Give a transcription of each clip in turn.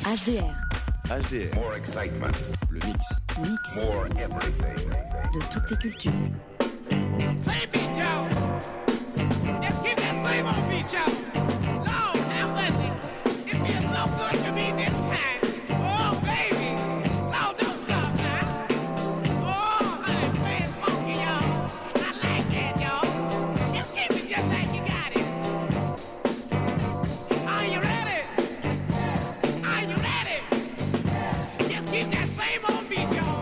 HDR. HDR. More excitement. Le mix. More everything. De toutes les cultures. Same beat, y'all. Just keep that same old beat, y'all. Lord, have mercy. It feels so good to me this time. Oh, baby. Lord, don't stop now. Oh, honey, play it funky, y'all. I like that, y'all. Just keep it just like you got it. Are you ready? Are you ready? Just keep that same old beat, y'all.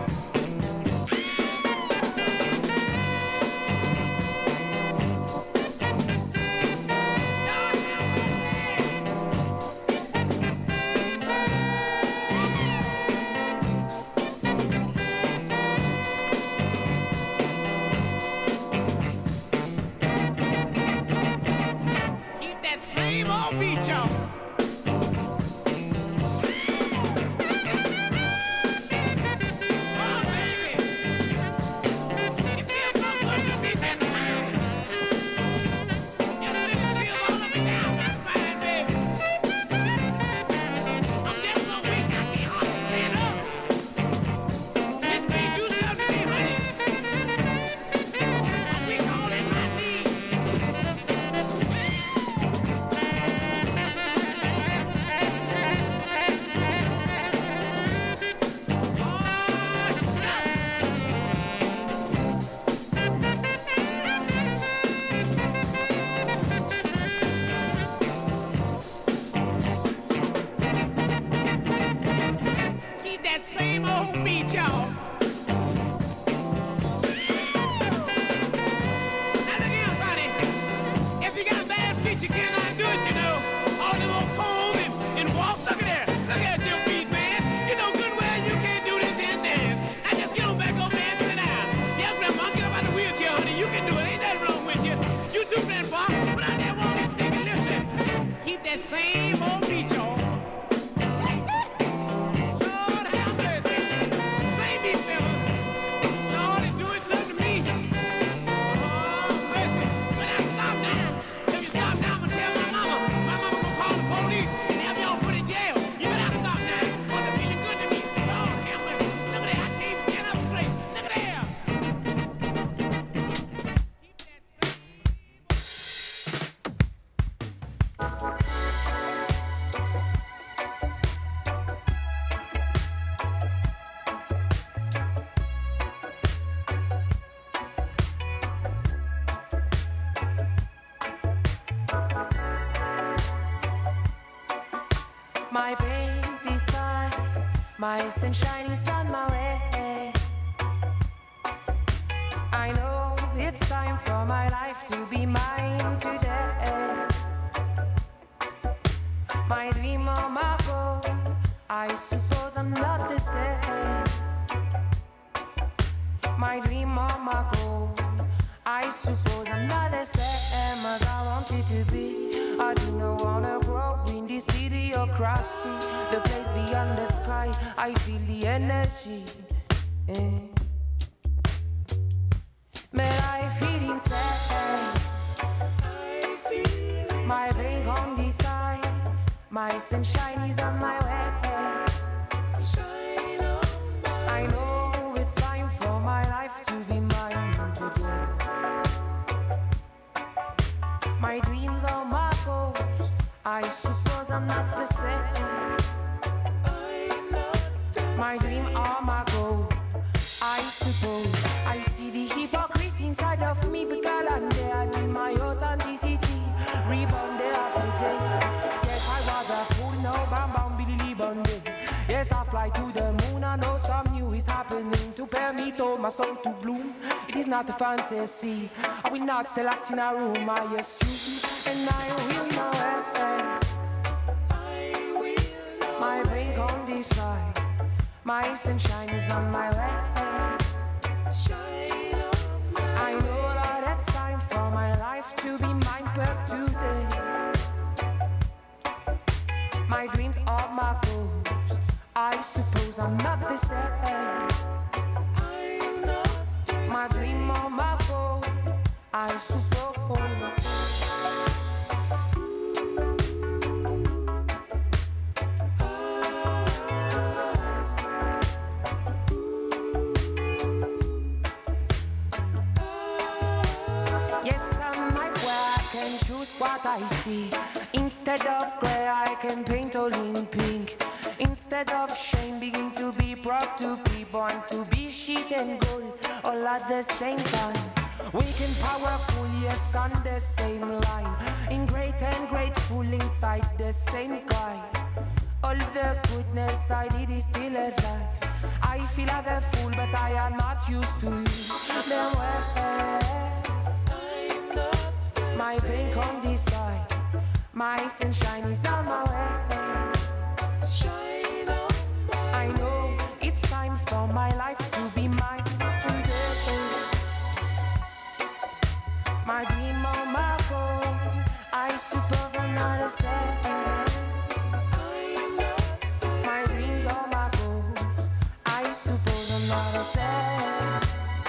Keep that same old beat, y'all. Oh, baby. It feels so good to be this time. Just send the chills all up and down. That's fine, baby. I'm just so weak I can't hardly stand up. This may do something to me, honey. I'm weak all in my knees. Oh, shut. Keep that same old beat, y'all. Now look here, buddy. If you got a bad feet, you cannot do it, you know. All them old comb and walk. Look at there. Look at your feet, man. You know good well you can't do this and dance. Now just get on back over there and sit down. Yes, Grandma, get up out the wheelchair, honey. You can do it. Ain't nothing wrong with you. You too, Grandpa. But out there won't be sticking. Listen. Keep that same old beat, y'all. Lord have mercy. Same beat, fella. Lord, it's doing something to me. Oh, mercy. But now stop now. If you stop now, I'm gonna tell my mama. My mama gonna call the police and have y'all put in jail. You better stop now. Cause it's feeling good to me. Lord have mercy. Look at that. I can't even stand up straight. Look at there. Keep that My paint is fine, my sunshine is on my way. I know it's time for my life to be mine today. My dream or my goal, I suppose I'm not the same. My dream or my goal, I suppose I'm not the same as I wanted to be. I do not wanna grow in the city or cross sea, the place beyond the sky. I feel the energy. Man, I feel insane. My brain can't decide. My sunshine is on my way. I know it's time for my life to be mine today. My dreams are my goals. I suppose I'm not the same. My dream are my goal. I suppose I see the hypocrisy inside of me because I'm there. I need my authenticity. Rebound day after day. Yes, I was a fool. No, bam bam billy bundy. Yes, I fly to the moon. I know some new is happening to permit all my soul to bloom. It is not a fantasy. I will not stay locked in a room. I assume, and I will know it. My brain can't decide. My sunshine is on my way. I know that it's time for my life to be mine per today. My dreams are my goals. I suppose I'm not the same. My dream or my goal, I suppose. what I see. Instead of grey, I can paint all in pink. Instead of shame, begin to be proud to be born, to be sheet and gold, all at the same time. Weak and powerful, yes, on the same line. In great and grateful, inside the same guy. All the goodness I did is still alive. I feel like a fool, but I am not used to the way. My pain can't decide. My sunshine is on my way. I know it's time for my life to be mine today. My dream on my goal, I suppose I'm not a sad. My dreams are my goals, I suppose I'm not a sad.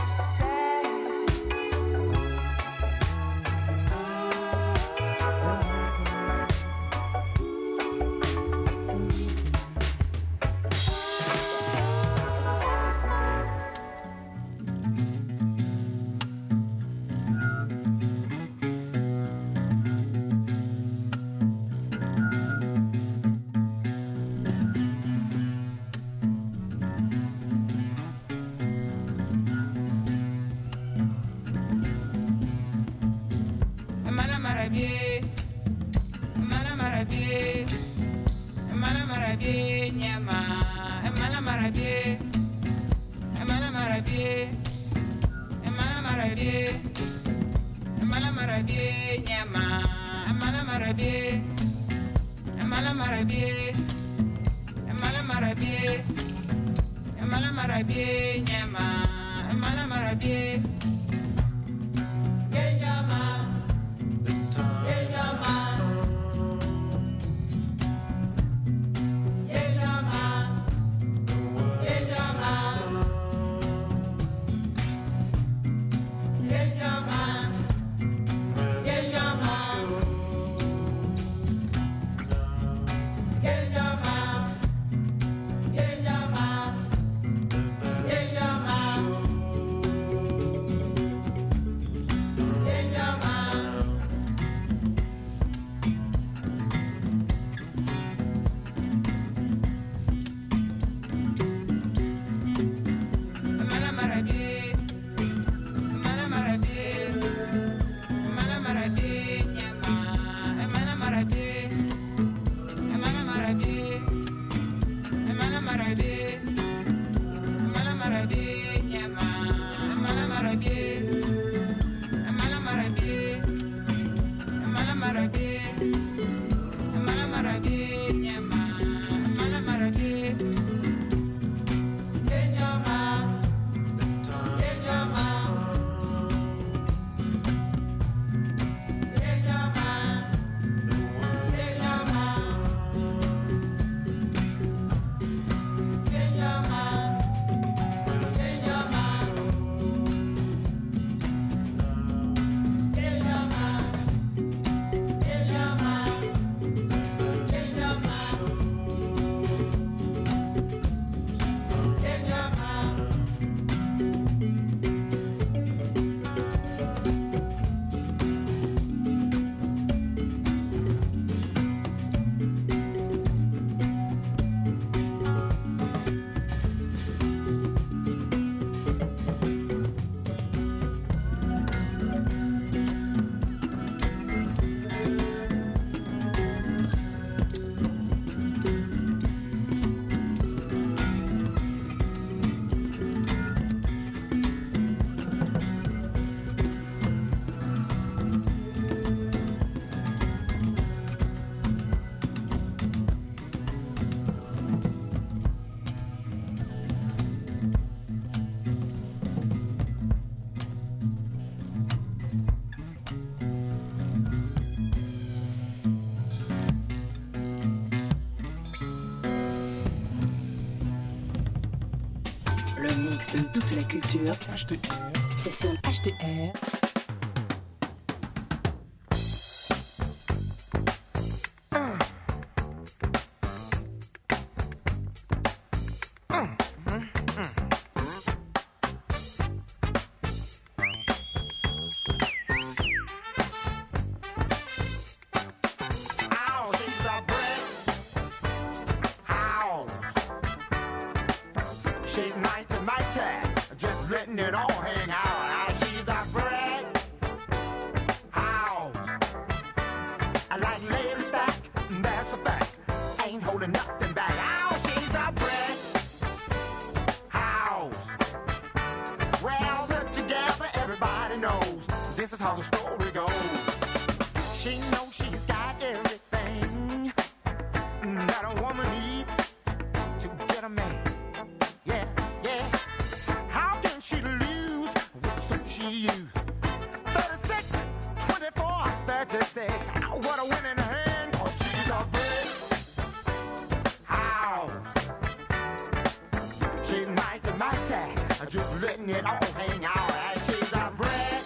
De toute la culture. C'est sur HDR. She's mighty, mighty, just letting it all hang out. She's a brick house. I like Lady Stack, that's a fact. Ain't holding nothing back. She's a brick house. Well, put together, everybody knows this is how the story goes. She knows she's got everything that a woman needs to get a man. Yeah, yeah. How can she lose with the suit she used? 36, 24, 36. What a winning hand, 'cause she's a brick house. She's mighty, mighty, just letting it all hang out. She's a brick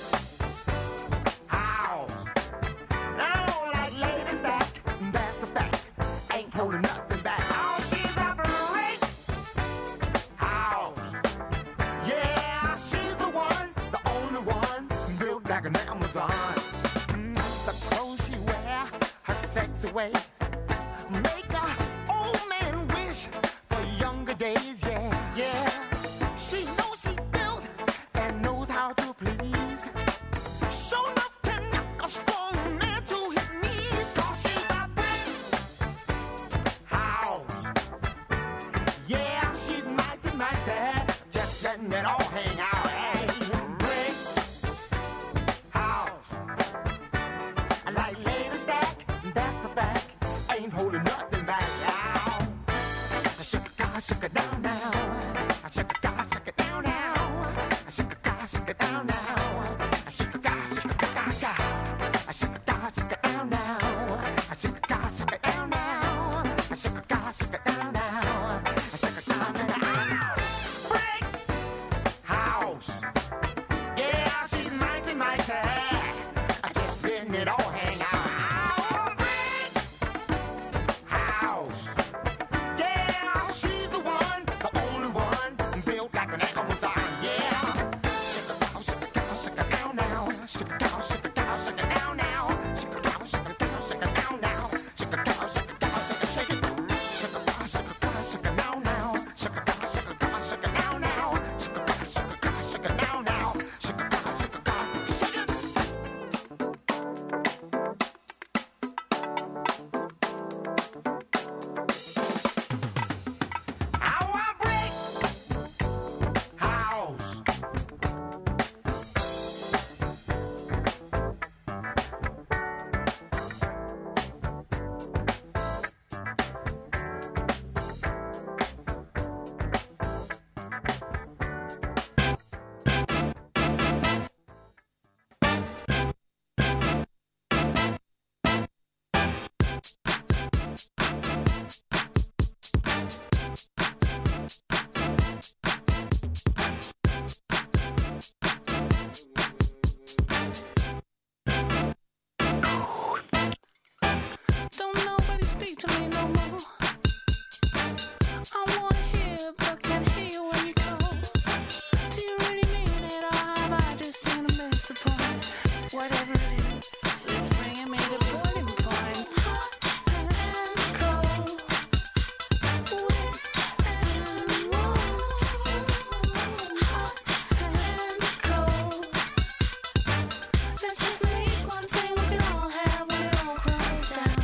house. Oh, like Lady Stack, that's a fact. Ain't holding nothing back. Oh, she's a brick house. Yeah, she's the one, the only one, built like an Amazon. The clothes she wear, her sexy ways, make a old man wish for younger days. Yeah, yeah. She knows she's built and knows how to please. Show enough can knock a strong man to his knees. 'Cause she's a brick house. Yeah, she's mighty, mighty, just letting it all hang out. Hey, brick house. I like Lady Stack, that's a fact. Ain't holding nothing back. Shake it down now. Shake it down now. Shake it down now. Shake it down now. Shake it down now. Shake it down now. Shake it down now. Brick house. Yeah, she's mighty, mighty. Just letting it all hang out. Brick house. Yeah, she's the one, the only one, built like an Amazon. Yeah. Shake it down, shake it down, shake it down now. Shake it down, shake it down, shake it down now. Shake it down, shake it down, shake it down now. Shake it down, shake it down, shake it, shake it. Shake it down, shake it down, shake it down now. Shake it down, shake it down, shake it down now. Shake it down, shake it down, shake it down now. Shake it down, shake it down, shake it. Our brick house. Don't nobody speak to me no more. I wanna hear, but can't hear when you call. Do you really mean it, or have I just seen a miss a point? Whatever it is, it's bringing me to boiling point. Hot and cold, wet and warm. Hot and cold. Let's just make one thing we can all have when it all crumbs down.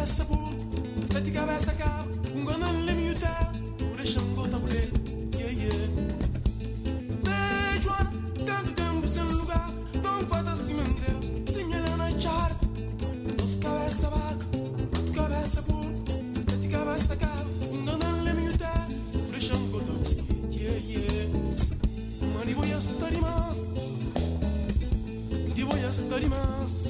cabeça por, sete cabeça cá, ganando le miuta, o deixando gota por yeah yeah. Beijo, tanto tempo sem lugar, tão quanto se manteve, se me na char, dos cabeça vaca, quatro cabeça por, sete cabeça cá, ganando le miuta, o deixando gota por yeah yeah. Mani voy a estar más, di voy a estar más.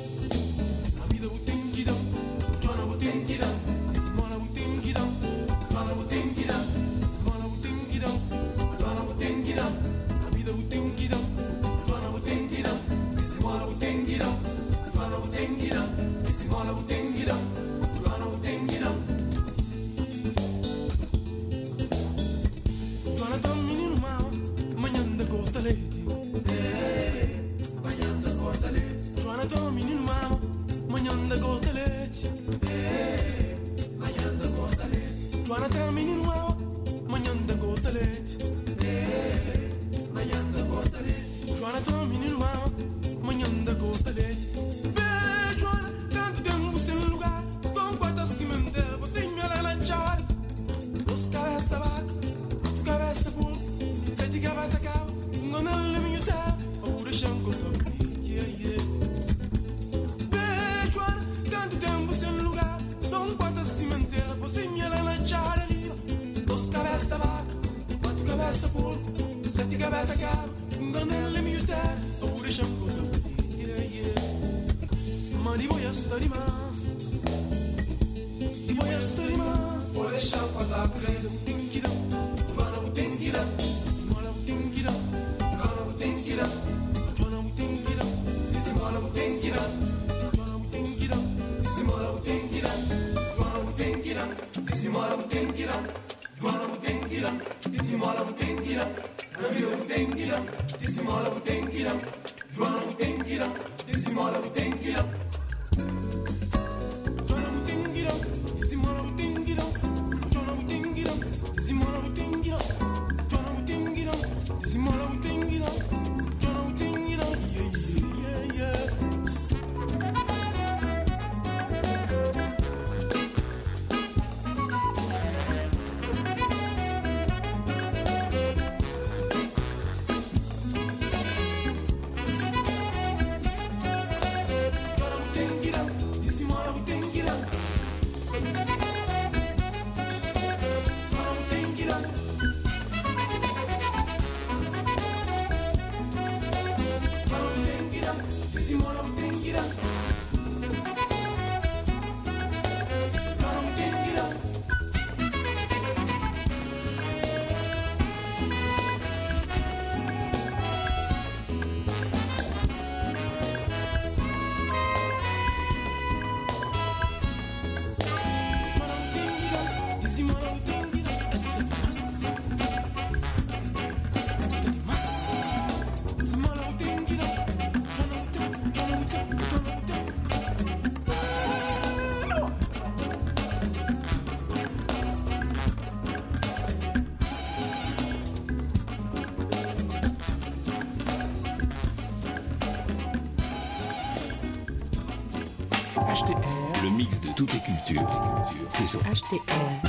HTR, le mix de toutes les cultures. C'est sur HTR.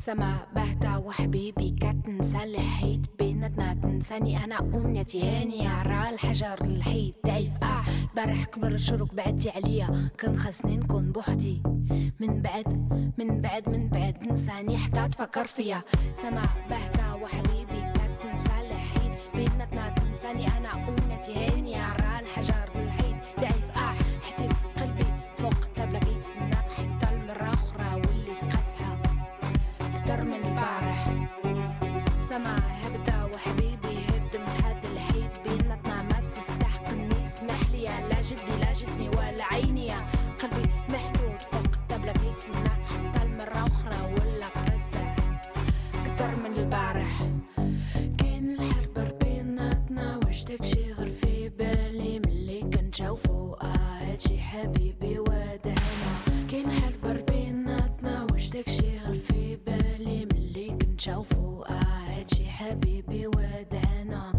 سما بهتا وحبيبي كتنسى الحيط بيناتنا تنساني انا امنيتي هانية على الحجر الحيط ضعيف البارح كبر شروق بعدتي عليا كان خاصني نكون بوحدي من بعد نساني حتى تفكر فيا سما بهتا وحبيبي كتنسى الحيط بيناتنا تنساني انا امنيتي هانية على الحجر الحيط ضعيف حتى قلبي فوق الطابلة كيتسناك حتى المرة اخرى واللي قاسحة اكتر من البارح سما هبدا وحبيبي هدمت هاد الحيط بيناتنا ما تستحقني اسمح لي لا جدي لا جسمي ولا عيني قلبي محدود فوق الطابلة كيتسنى حتى المرة اخرى ولا قاسح اكتر من البارح كاين الحرب بيناتنا واش داكشي غير في بالي ملي كنشوفو هادشي حبيبي ودعنا كاين حرب بيناتنا واش داكشي غير في بالي ملي كنشوفو هادشي حبيبي ودعنا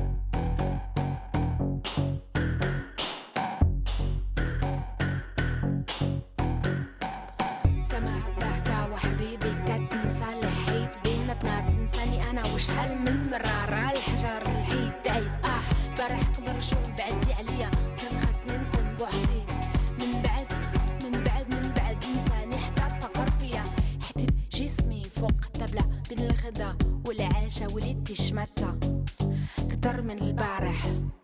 سما بهتا وحبيبي كتنسى الحيط بيناتنا تنساني انا وشحال من مرة راه الحجر الحيط ضعيف بارح كبر شو بعدتي عليا كان خاصني نكون بوحدي من بعد نساني حتى تفكر فيا حتى جسمي فوق الطابلة بين الغدا والعشاء وليت تشمتة كتر من البارح